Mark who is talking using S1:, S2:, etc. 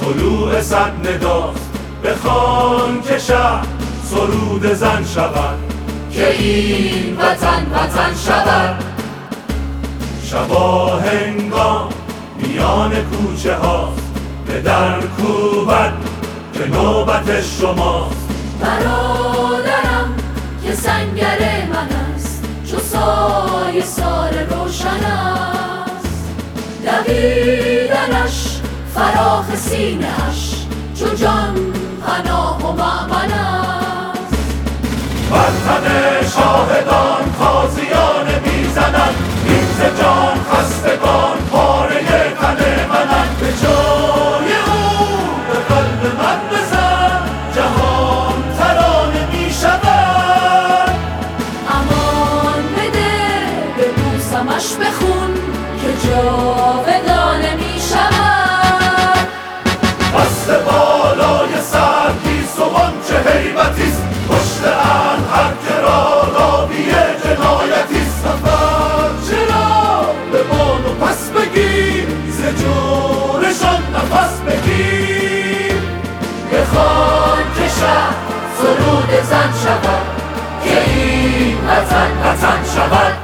S1: طلوع صد نداست، بخوان که شهر سرود زن شود،
S2: که این وطن وطن شود.
S1: شبا هنگام میان کوچه هاست، به در کوبد که نوبت شماست.
S2: برادرم که سنگر من است، چو سایه سار روشن است. دویدنش فراخ سینه اش، چو جان پناه و مأمن است.
S1: بر تن شاهدان تازیان میزنند، این ز جان خستگان پاره تن منند. به جای او به قلب من بزن، جهان ترانه میشود.
S2: امان بده ببوسمش به خون، که جاودانه میشود.
S1: دست بالای سر گیسوان چه هیبتیست، پشت ان هر که را راوی جنایتیست. نفر چرا به بان و پس بگیر، ز جورشان نفس بگیر.
S2: بخوان که شهر سرود زن شود، که این وطن وطن شود.